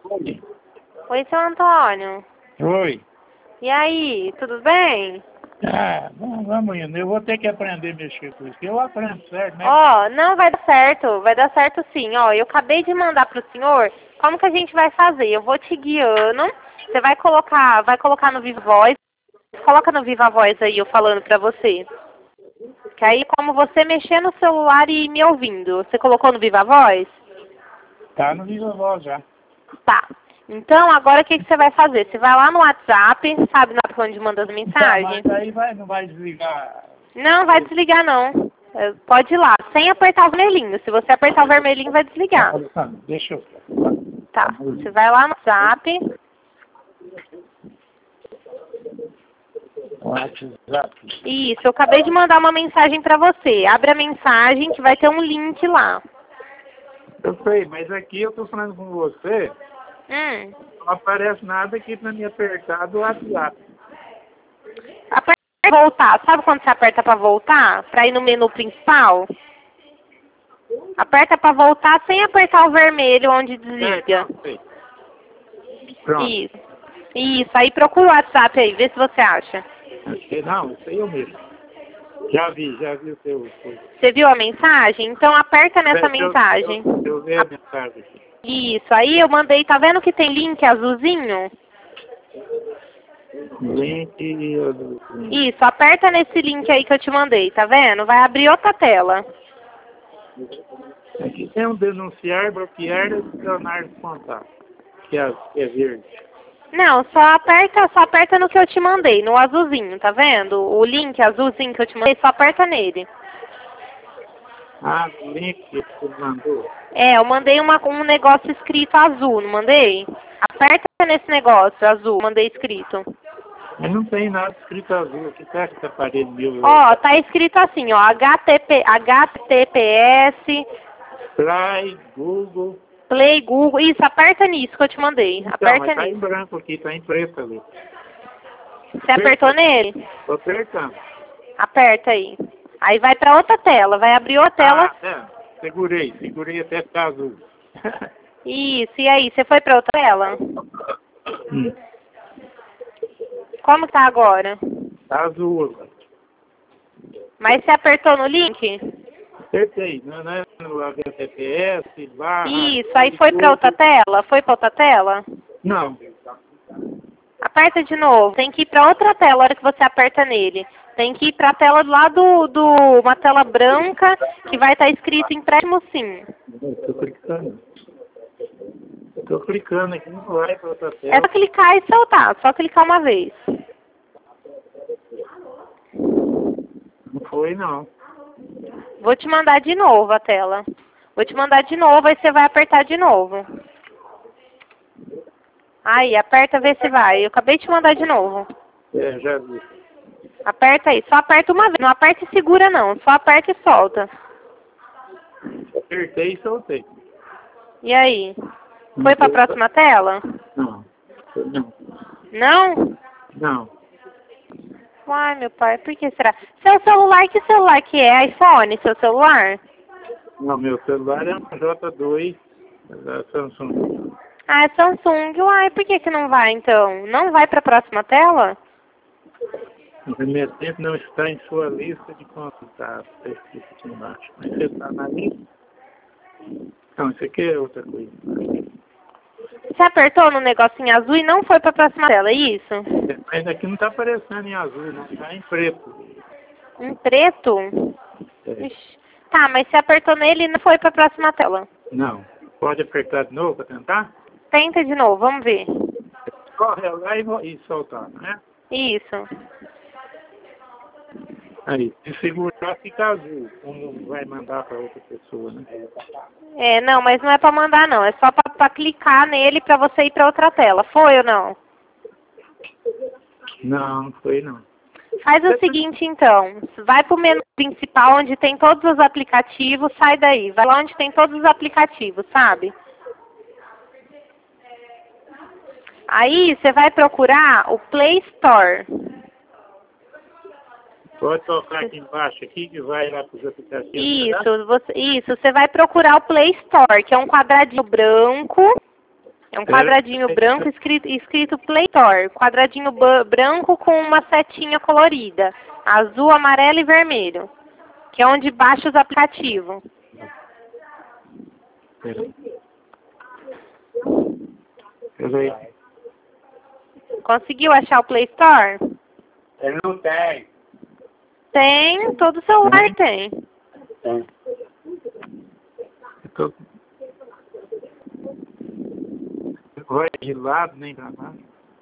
Oi. Oi, seu Antônio. Oi. E aí, tudo bem? Ah, vamos indo. Eu vou ter que aprender a mexer com isso. Eu aprendo, certo, né? Ó, não vai dar certo sim. Ó, eu acabei de mandar pro senhor como que a gente vai fazer. Eu vou te guiando, você vai colocar no Viva Voz, coloca no Viva Voz aí eu falando pra você. Que aí como você mexer no celular e me ouvindo, você colocou no Viva Voz? Tá no Viva Voz já. Tá. Então, agora o que você vai fazer? Você vai lá no WhatsApp, sabe onde manda as Tá, mensagens? mas aí não vai desligar. Não, vai desligar não. Pode ir lá, sem apertar o vermelhinho. Se você apertar o vermelhinho, vai desligar. Alessandro, deixa eu... Tá. Você vai lá no WhatsApp. WhatsApp. Isso, eu acabei de mandar uma mensagem pra você. Abre a mensagem que vai ter um link lá. Eu sei, mas aqui eu tô falando com você, não aparece nada aqui pra me apertar do WhatsApp. Aperta pra voltar. Sabe quando você aperta pra voltar? Pra ir no menu principal? Aperta pra voltar sem apertar o vermelho onde desliga. Sei. Pronto. Isso. Isso. Aí procura o WhatsApp aí, vê se você acha. Não, isso aí eu mesmo. Já vi o seu... Você viu a mensagem? Então aperta nessa mensagem. Eu vi a mensagem aqui. Isso. Aí eu mandei, tá vendo que tem link azulzinho? Link... Isso. Aperta nesse link aí que eu te mandei, tá vendo? Vai abrir outra tela. Aqui tem um denunciar, bloquear e adicionar contato, que é verde. Não, só aperta no que eu te mandei, no azulzinho, tá vendo? O link azulzinho que eu te mandei, só aperta nele. Ah, o link que você mandou. É, eu mandei um negócio escrito azul, não mandei? Aperta nesse negócio azul, mandei escrito. Mas não tem nada escrito azul aqui, tá? Que aparelho meu. Ó, tá escrito assim, ó, HTTPS, Play Google, isso, aperta nisso que eu te mandei, Então, aperta mas tá em nisso. branco aqui, tá em preto ali. Você apertou nele? Tô apertando. Aperta aí. Aí vai pra outra tela, vai abrir outra tela. Ah, é. Segurei até ficar azul. Isso, e aí, você foi pra outra tela? Como tá agora? Tá azul agora. Mas você apertou no link? Apertei, não é no HTTPS, barra... Isso, aí foi pra outra tela? Foi pra outra tela? Não. Aperta de novo. Tem que ir pra outra tela na hora que você aperta nele. Tem que ir pra tela lá uma tela branca que vai estar escrito empréstimo sim. Tô clicando aqui, não vai pra outra tela. É só clicar e soltar. Só clicar uma vez. Não foi, não. Vou te mandar de novo a tela. Vou te mandar de novo, aí você vai apertar de novo. Aí, aperta, vê se vai. Eu acabei de te mandar de novo. É, já vi. Aperta aí. Só aperta uma vez. Não aperta e segura, não. Só aperta e solta. Apertei e soltei. E aí? Foi pra próxima tela? Não. Não. Não? Não. Uai, meu pai, por que será? Seu celular, que celular que é? iPhone, seu celular? Não, meu celular é um J2 da Samsung. Ah, é Samsung. Uai, por que não vai, então? Não vai pra próxima tela? No primeiro tempo não está em sua lista de contatos. Está escrito aqui embaixo. Mas você está na lista? Não, isso aqui é outra coisa. Você apertou no negocinho azul e não foi pra próxima tela, é isso? Mas aqui não está aparecendo em azul, não. Está em preto. Em preto? É. Ixi. Tá, mas você apertou nele e não foi pra próxima tela. Não. Pode apertar de novo para tentar? Tenta de novo, vamos ver. Corre lá e soltar, né? Isso. Aí, se segurar fica azul, quando vai mandar para outra pessoa, né? É, não, mas não é pra mandar não, é só pra clicar nele pra você ir pra outra tela. Foi ou não? Não, não foi não. Faz o seguinte então, vai pro menu principal onde tem todos os aplicativos, sai daí, vai lá onde tem todos os aplicativos, sabe? Aí você vai procurar o Play Store. Pode tocar aqui embaixo aqui que vai lá para os aplicativos. Isso, você vai procurar o Play Store, que é um quadradinho branco. É um quadradinho branco escrito Play Store. Quadradinho branco com uma setinha colorida. Azul, amarelo e vermelho. Que é onde baixa os aplicativos. Peraí. Conseguiu achar o Play Store? Ele não tem. Tem, todo celular tem. Tem. Vai de lado, nem pra lá.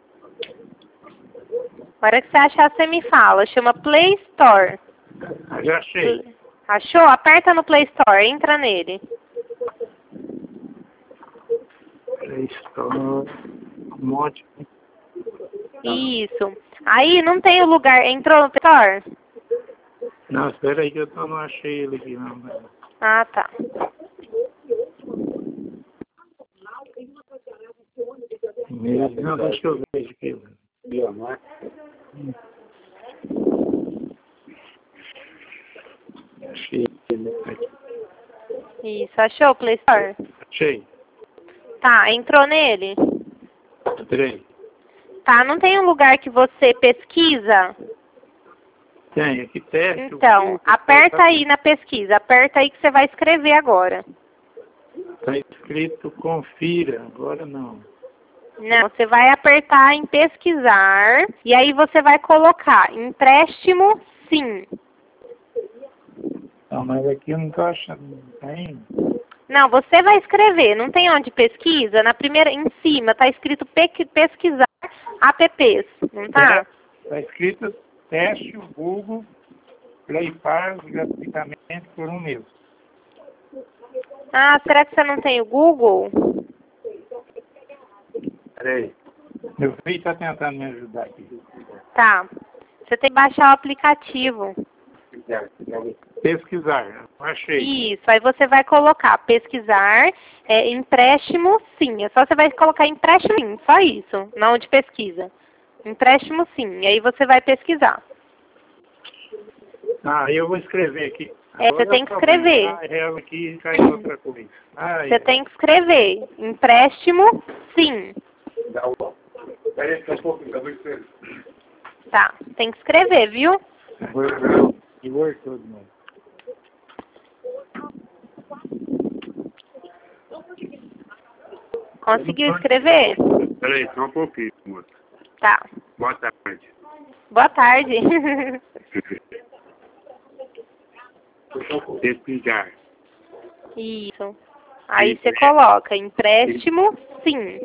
Na hora que você achar, você me fala. Chama Play Store. Já achei. Achou? Aperta no Play Store, entra nele. Um monte. Isso. Aí não tem o lugar. Entrou no Play Store? Não, espera aí que eu não achei ele aqui, não. Ah, tá. Não, deixa eu ver aqui. Achei ele aqui. Isso. Achou o Play Store? Achei. Tá, entrou nele? Entrei. Tá, não tem um lugar que você pesquisa? Tem, aqui teste. Então, aperta aí na pesquisa. Aperta aí que você vai escrever agora. Está escrito confira, agora não. Não, você vai apertar em pesquisar e aí você vai colocar empréstimo sim. Não, mas aqui eu não estou achando, não tem. Não, você vai escrever, não tem onde pesquisa? Na primeira, em cima, tá escrito pesquisar apps, não tá? Está escrito teste o Google Play Pass gratuitamente por um mês. Ah, será que você não tem o Google? Peraí. Meu filho está tentando me ajudar aqui. Tá. Você tem que baixar o aplicativo. Pesquisar, achei. Isso, aí você vai colocar pesquisar, empréstimo sim. É só você vai colocar empréstimo sim, só isso, na onde pesquisa. Empréstimo sim, e aí você vai pesquisar. Ah, eu vou escrever aqui. Você tem que escrever. Ela aqui cai em outra coisa. Você tem que escrever. Empréstimo sim. Peraí, só um pouquinho, eu vou escrever. Tá, tem que escrever, viu? Word todo mundo. Conseguiu escrever? Peraí, só um pouquinho, moço. Tá. Boa tarde. Boa tarde. Pesquisar. Isso. Aí você coloca empréstimo sim.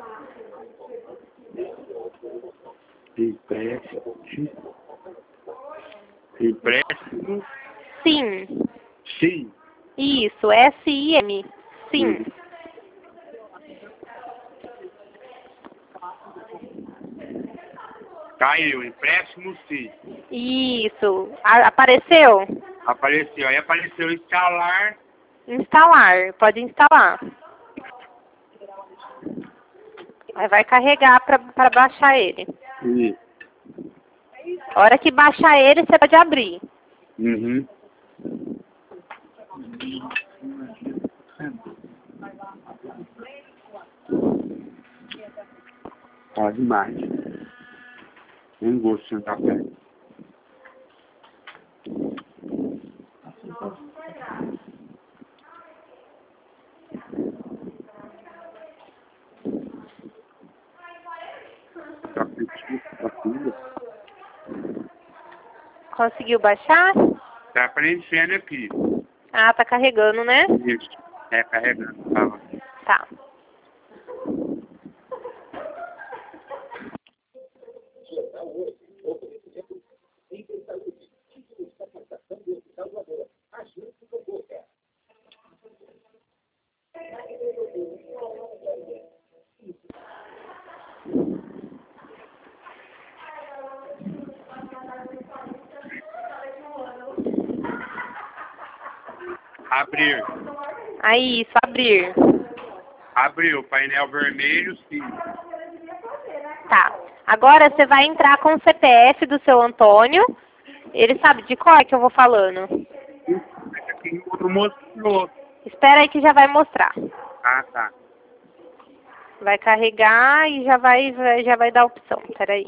Empréstimo. Sim. Sim. Isso, S-I-M. Sim. Caiu, empréstimo sim. Isso. Apareceu? Apareceu. Aí apareceu instalar. Instalar. Pode instalar. Aí vai carregar para baixar ele. Isso. A hora que baixar ele, você pode abrir. Uhum. Pode mais. Não gosto de sentar perto. Conseguiu baixar? Tá preenchendo aqui. Ah, tá carregando, né? Isso. É carregando. Tá. Tá. Abrir. Aí, isso, abrir. Abriu. Painel vermelho, sim. Tá. Agora você vai entrar com o CPF do seu Antônio. Ele sabe de qual é que eu vou falando? Aqui outro mostrou. Espera aí que já vai mostrar. Ah, tá. Vai carregar e já vai dar a opção. Peraí.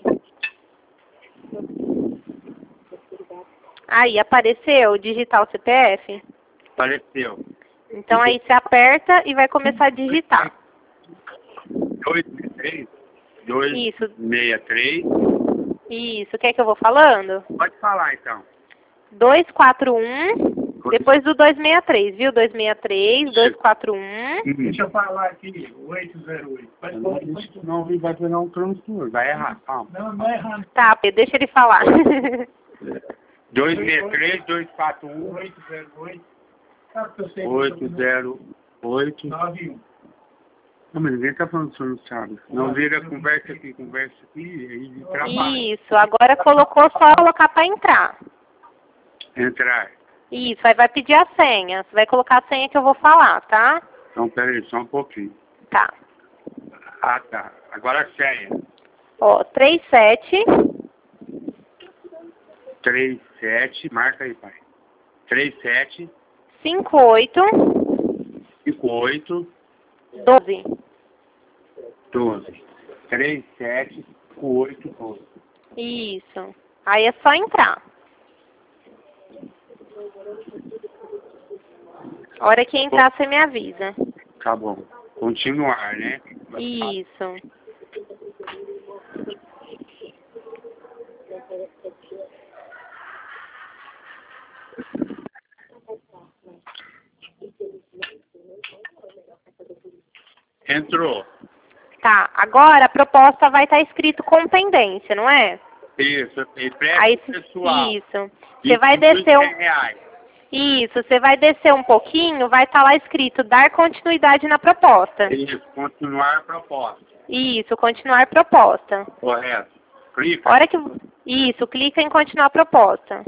Aí, apareceu digitar o CPF? Apareceu. Então aí você aperta e vai começar a digitar. 263? 263. Isso. Quer que eu vou falando? Pode falar, então. 241, depois do 263, viu? 263, 241. Deixa eu falar aqui, 808. Não, vai virar um transtorno. Vai errar, calma. Não é errado. Tá, Pedro, deixa ele falar. 263, 241, 808. 808. 91. Não, mas ninguém tá falando do senhor Luciano. Não vira conversa aqui, aí trabalha. Isso, agora colocou só colocar para entrar. Entrar. Isso, aí vai pedir a senha. Você vai colocar a senha que eu vou falar, tá? Então, peraí, só um pouquinho. Tá. Ah, tá. Agora a senha. Ó, 37. 37, marca aí, pai. 37, 58. 58, 12. 12. 37, 58, 12. Isso. Aí é só entrar. A hora que entrar, você me avisa. Tá bom. Continuar, né? Isso. Entrou. Tá, agora a proposta vai estar escrito com pendência, não é? Isso. E Aí, pessoal. isso. Você vai descer R$100. Isso, você vai descer um pouquinho, vai estar lá escrito dar continuidade na proposta. Isso, continuar a proposta. Isso, continuar proposta. Correto. Clica. Hora que isso, clica em continuar a proposta.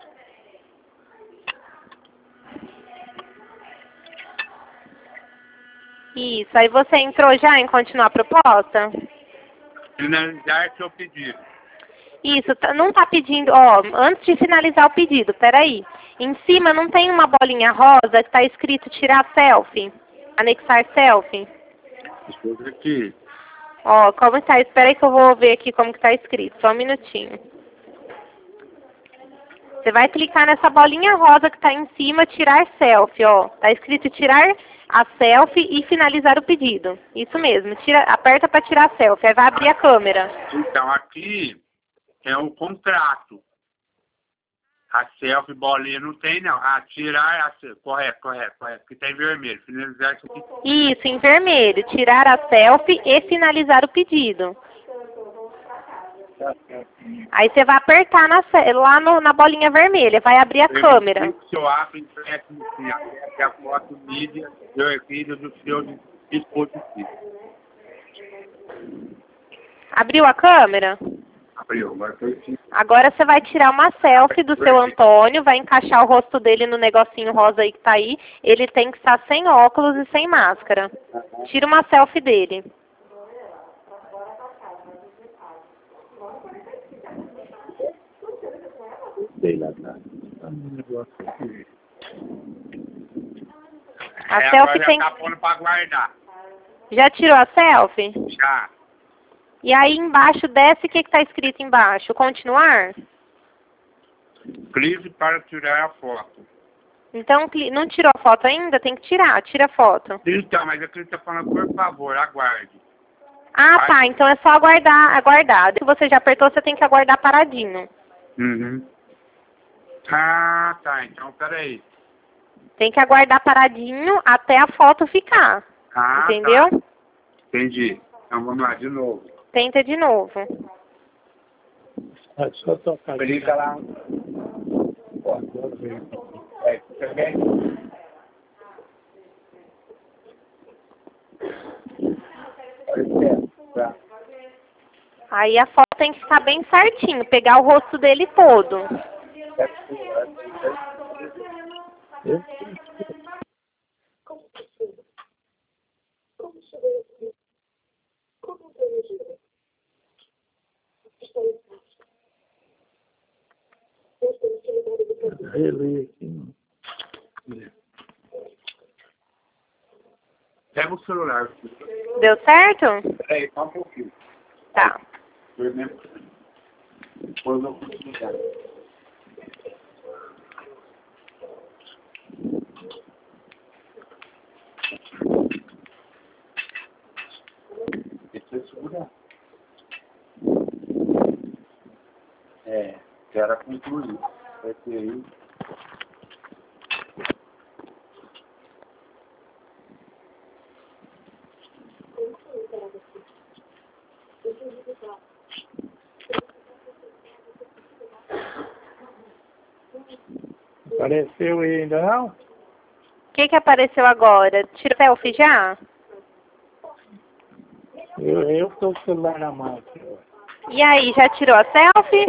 Isso, aí você entrou já em continuar a proposta? Finalizar seu pedido. Isso, não está pedindo, ó, antes de finalizar o pedido, peraí. Em cima não tem uma bolinha rosa que está escrito tirar selfie? Anexar selfie? Deixa eu ver aqui. Ó, como está? Espera aí que eu vou ver aqui como que está escrito, só um minutinho. Você vai clicar nessa bolinha rosa que está em cima, tirar selfie, ó. Está escrito tirar a selfie e finalizar o pedido. Isso mesmo, aperta para tirar a selfie, aí vai abrir a câmera. Então, aqui é o contrato. A selfie bolinha não tem, não. Tirar a selfie. Correto. Porque tá em vermelho. Finalizar isso aqui. Isso, em vermelho. Tirar a selfie e finalizar o pedido. Aí você vai apertar lá na bolinha vermelha. Vai abrir a câmera. O seu app empréstimo a foto mídia do arquivo do seu dispositivo. Abriu a câmera? Abriu. Agora você vai tirar uma selfie do seu Antônio, vai encaixar o rosto dele no negocinho rosa aí que tá aí. Ele tem que estar sem óculos e sem máscara. Tira uma selfie dele. A selfie tem... Já tá pondo pra guardar. Já tirou a selfie? Já. E aí embaixo desce, o que está escrito embaixo? Continuar? Clique para tirar a foto. Então, não tirou a foto ainda? Tem que tirar, tira a foto. Então, mas aqui está falando, por favor, aguarde. Ah, tá, então é só aguardar. Se você já apertou, você tem que aguardar paradinho. Uhum. Ah, tá, então peraí. Tem que aguardar paradinho até a foto ficar. Ah, entendeu? Tá. Entendi. Então vamos lá de novo. Tenta de novo. Só tocar. Clica lá. Aí a foto tem que ficar bem certinho, pegar o rosto dele todo. Relê aqui. Pega o celular. Deu certo? Peraí, só um pouquinho. Tá. Foi mesmo. Depois eu consigo ligar. Deixa eu segurar. Quero concluir. Vai ter aí. Apareceu aí ainda não? O que apareceu agora? Tira selfie já? Eu estou com o celular na mão aqui agora. E aí, já tirou a selfie?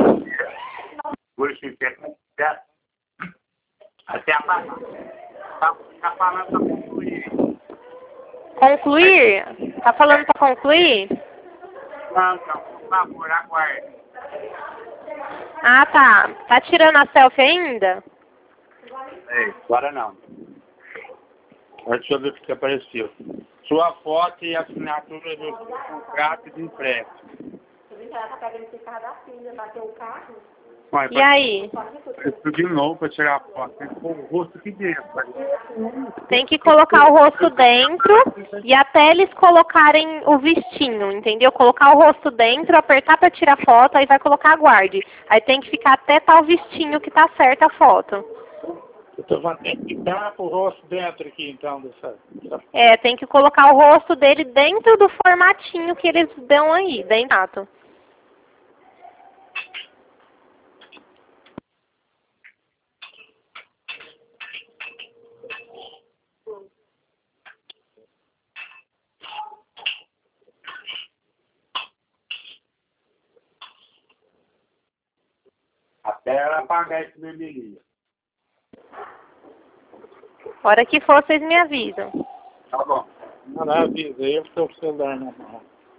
Até a palavra. Tá falando pra concluir. Concluir? Tá falando pra concluir? Não, por favor, aguarde. Ah, tá. Tá tirando a selfie ainda? Agora não. Deixa eu ver o que apareceu. Sua foto e assinatura do contrato de empréstimo. E aí? Isso de novo para tirar a foto. Tem que pôr o rosto aqui dentro. Tem que colocar o rosto dentro e até eles colocarem o vestinho, entendeu? Colocar o rosto dentro, apertar para tirar foto, aí vai colocar aguarde. Aí tem que ficar até tal vestinho que tá certa a foto. Eu estou falando, tem que dar o rosto dentro aqui, então, dessa... É, tem que colocar o rosto dele dentro do formatinho que eles dão aí, dentro. Até ela apagar esse vermelhinho. Hora que for, vocês me avisam. Tá bom. Não, não avisa, eu estou com o celular na mão.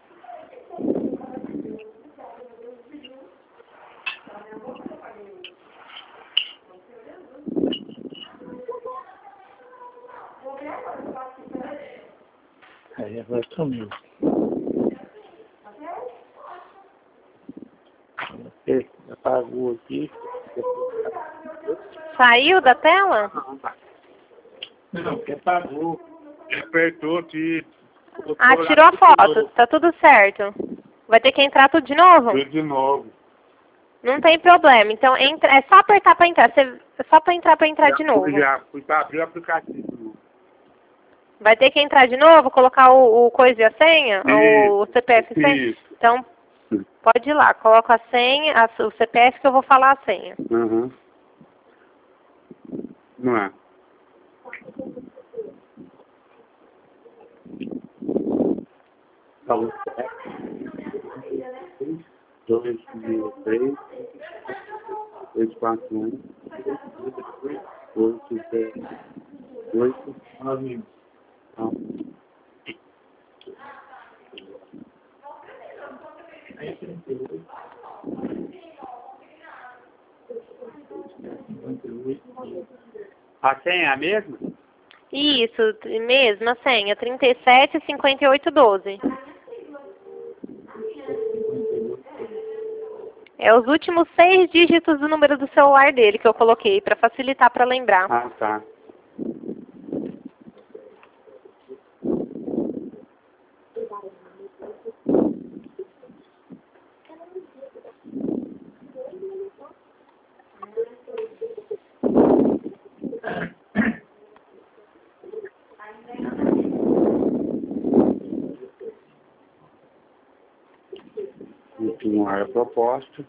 Aí agora sumiu. Você apagou aqui. Saiu da tela? Não, que apagou. Apertou aqui. Ah, tirou a foto. Tá tudo certo. Vai ter que entrar tudo de novo? Tudo de novo. Não tem problema. Então, entra, é só apertar pra entrar. É só pra entrar de novo. Já fui para abrir o aplicativo. Vai ter que entrar de novo, colocar o coisa e a senha? O CPF e senha? Isso. Então, pode ir lá. Coloca a senha, o CPF que eu vou falar a senha. Uhum. Não é? Falou. 203 241 8 9 A senha é a mesma? Isso, mesmo, a senha. 375812. É os últimos 6 dígitos do número do celular dele que eu coloquei, para facilitar para lembrar. Ah, tá. Continuar a proposta.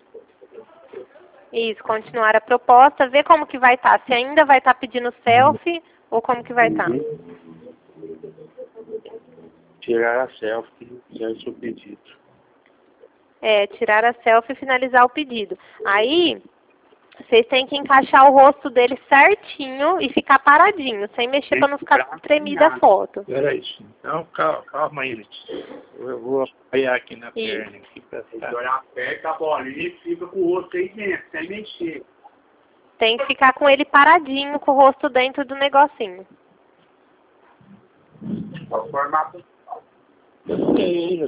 Isso, continuar a proposta, ver como que vai estar. Se ainda vai estar pedindo selfie ou como que vai estar. Tirar a selfie e o seu pedido. É, tirar a selfie e finalizar o pedido. Aí, vocês têm que encaixar o rosto dele certinho e ficar paradinho, sem mexer para não ficar tremida a foto. Peraí, então calma aí, Letícia. Eu vou apoiar aqui na perna. Aqui pra Agora aperta a bolinha e fica com o rosto aí dentro, sem mexer. Tem que ficar com ele paradinho, com o rosto dentro do negocinho. O formato. Eu sei,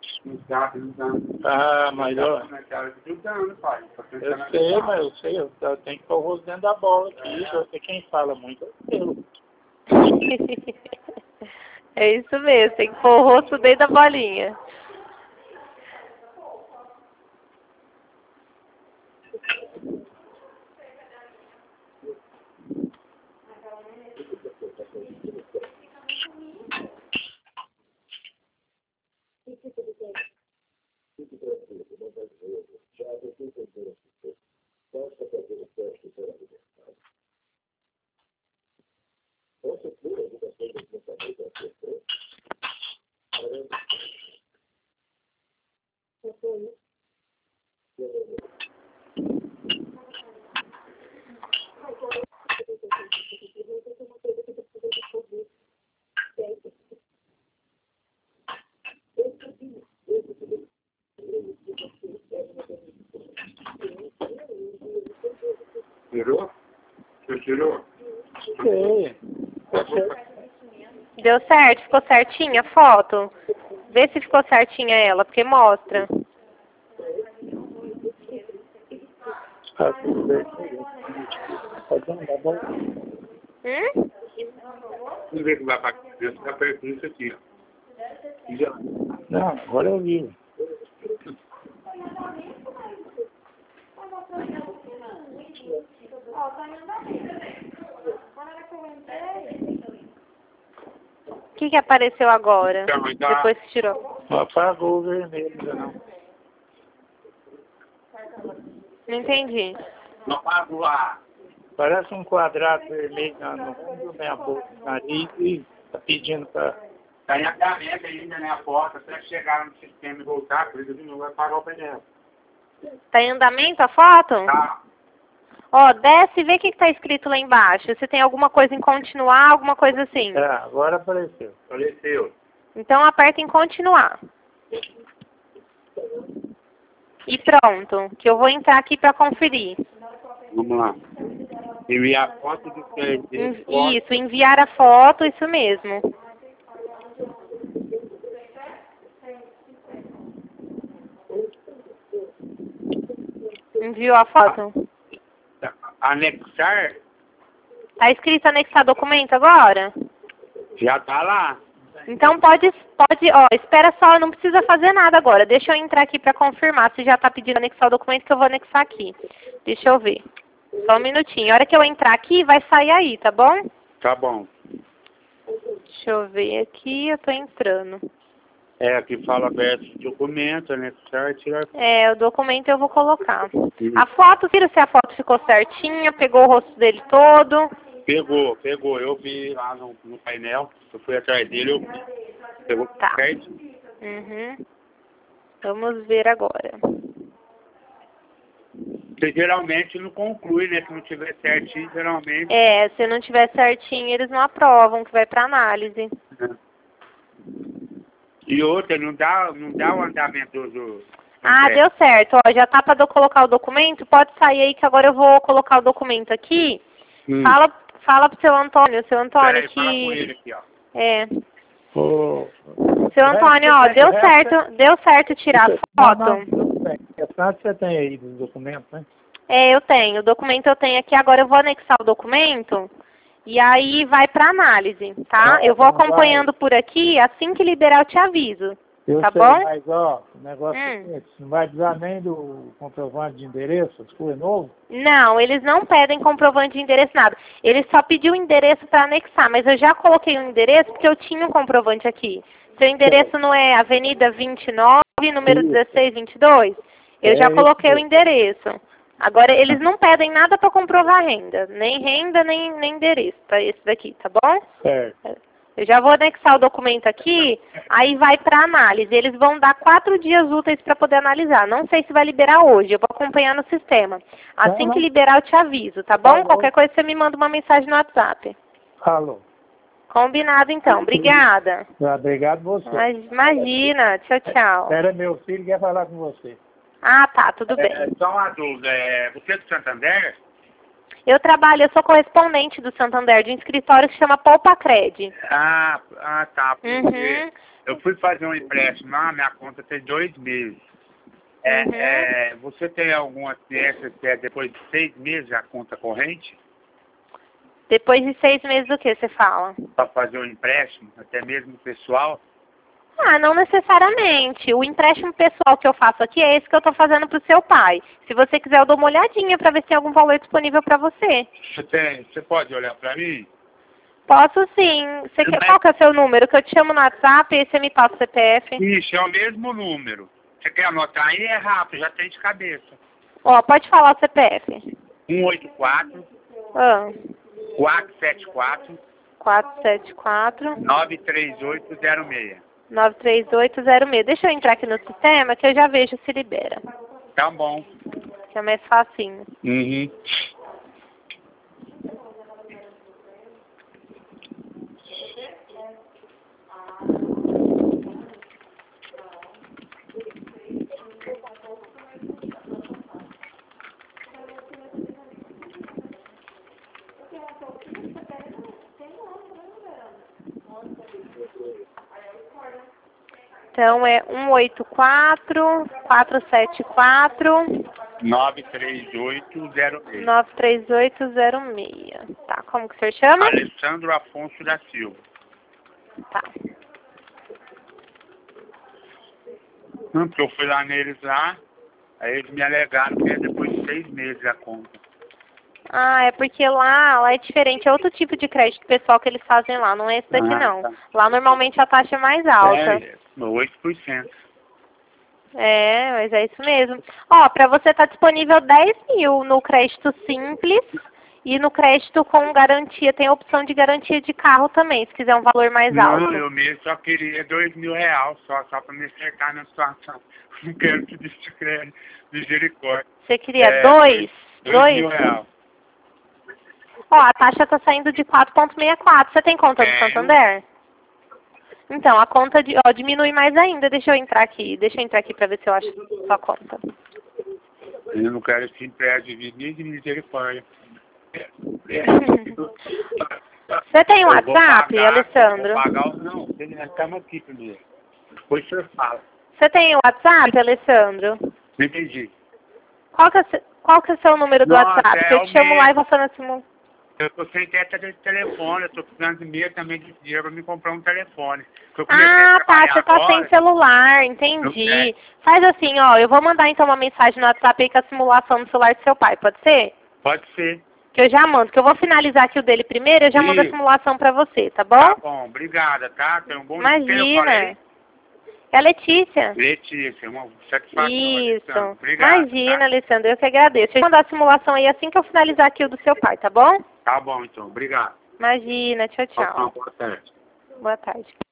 ah, mas eu sei, eu tenho que pôr o rosto dentro da bola aqui, você quem fala muito é eu. É isso mesmo, tem que pôr o rosto dentro da bolinha. Tirou? Você tirou? Sei. Deu certo? Ficou certinha a foto? Vê se ficou certinha ela, porque mostra. Ah, tudo bem. Tá bom? Vamos ver que vai para dentro da perto disso aqui, ó. Não, agora eu vi. O que apareceu agora? Então, Depois que tirou. Não apagou o vermelho ainda não. Não entendi. não apago lá. Parece um quadrado vermelho no fundo da minha boca, nariz, e tá pedindo pra... Tá em agamento ainda, né, a porta, até chegar no sistema e voltar, por isso que não vai apagar o painel. Tá em andamento a foto? Tá. Ó, desce e vê o que tá escrito lá embaixo. Se tem alguma coisa em continuar, alguma coisa assim. É, agora apareceu. Apareceu. Então aperta em continuar. E pronto, que eu vou entrar aqui para conferir. Vamos lá. Enviar a foto do que Isso, enviar a foto, isso mesmo. Enviou a foto? Anexar, Tá escrito anexar documento agora? já tá lá. Então pode, ó, espera só, não precisa fazer nada agora. Deixa eu entrar aqui para confirmar se já tá pedindo anexar o documento que eu vou anexar aqui. Deixa eu ver. Só um minutinho. A hora que eu entrar aqui, vai sair aí, tá bom? Tá bom. Deixa eu ver aqui, eu tô entrando. É, aqui fala aberto de documento, anexar, tirar. É, o documento eu vou colocar. A foto, vira se a foto ficou certinha, pegou o rosto dele todo. Pegou. Eu vi lá no painel, eu fui atrás dele, eu vi. Pegou Tá. certo. Uhum. Vamos ver agora. Porque geralmente não conclui, né? Se não tiver certinho, geralmente. É, se não tiver certinho, eles não aprovam, que vai para análise. E outra, não dá o andamento do... Ah, deu certo. Ó, já tá para colocar o documento. Pode sair aí que agora eu vou colocar o documento aqui. Fala pro seu Antônio. Seu Antônio, Peraí, fala com ele aqui, ó. É. Oh. Seu Antônio, ó, deu certo tirar a foto. Não, tudo bem. É claro que você tem aí dos documentos, né? É, eu tenho. O documento eu tenho aqui. Agora eu vou anexar o documento e aí vai para análise, tá? Eu vou acompanhando por aqui. Assim que liberar, eu te aviso. Tá bom? Mas, ó, o negócio é esse. Não vai precisar nem do comprovante de endereço, as coisas novas? Não, eles não pedem comprovante de endereço, nada. Eles só pediu o endereço para anexar, mas eu já coloquei o endereço porque eu tinha um comprovante aqui. Seu endereço não é Avenida 29, número 1622? Eu já coloquei o endereço. Agora, eles não pedem nada para comprovar renda. Nem renda, nem endereço para esse daqui, tá bom? Certo. Eu já vou anexar o documento aqui, aí vai para análise. Eles vão dar 4 dias úteis para poder analisar. Não sei se vai liberar hoje, eu vou acompanhar no sistema. Assim que liberar, eu te aviso, tá bom? Qualquer coisa, você me manda uma mensagem no WhatsApp. Falou. Combinado, então. Obrigada. Obrigado você. Imagina. Tchau, tchau. Era meu filho que quer falar com você. Ah, tá. Tudo bem. Só uma dúvida. Você é do Santander? Eu sou correspondente do Santander, de um escritório que chama Poupacred. Tá. Porque Uhum. eu fui fazer um empréstimo lá, minha conta tem 2 meses. Você tem alguma ciência que é depois de 6 meses a conta corrente? Depois de 6 meses do que você fala? Para fazer um empréstimo, até mesmo pessoal? Não necessariamente. O empréstimo pessoal que eu faço aqui é esse que eu estou fazendo para o seu pai. Se você quiser, eu dou uma olhadinha para ver se tem algum valor disponível para você. Você pode olhar para mim? Posso sim. Qual que é o seu número? Que eu te chamo no WhatsApp e você me passa o CPF. Isso, é o mesmo número. Você quer anotar aí? É rápido, já tem de cabeça. Pode falar o CPF. 184 474 474 93806. 93806. Deixa eu entrar aqui no sistema que eu já vejo se libera. Tá bom. Que é mais facinho. Uhum. Então é 184 474 93806. 93806. Tá, como que o senhor chama? Alessandro Afonso da Silva. Tá. Porque eu fui lá neles lá, aí eles me alegaram que é depois de 6 meses a conta. É porque lá é diferente, é outro tipo de crédito pessoal que eles fazem lá, não é esse daqui não. Tá. Lá normalmente a taxa é mais alta. 8%. Mas é isso mesmo. Para você tá disponível 10 mil no crédito simples e no crédito com garantia, tem a opção de garantia de carro também, se quiser um valor mais alto. Não, eu mesmo só queria R$2.000 só para me acertar na situação. Não quero que desse crédito, misericórdia. Você queria dois? R$2.000. A taxa tá saindo de 4,64. Você tem conta do Santander? Então, a conta diminui mais ainda. Deixa eu entrar aqui para ver se eu acho sua conta. Eu não quero esse empréstimo nem de misericórdia. Você tem um WhatsApp, Alessandro? Não, estamos aqui primeiro. Depois o senhor fala. Você tem um WhatsApp, Alessandro? Não entendi. Qual que é o seu número do WhatsApp? Que eu te chamo lá e você não simula. Eu tô sem telefone, eu tô precisando de meio também de dinheiro pra me comprar um telefone. Você tá sem celular, entendi. Faz assim, eu vou mandar então uma mensagem no WhatsApp aí com a simulação no celular do seu pai, pode ser? Pode ser. Que eu já mando, que eu vou finalizar aqui o dele primeiro, eu já mando a simulação pra você, tá bom? Tá bom, obrigada, tá? Tem um bom dia. Imagina. É a Letícia. Letícia, uma satisfação. Isso. Obrigado, Imagina, Alessandro, eu que agradeço. Eu vou mandar a simulação aí assim que eu finalizar aqui o do seu pai, tá bom? Tá bom, então. Obrigado. Imagina, tchau, tchau. Boa tarde. Boa tarde.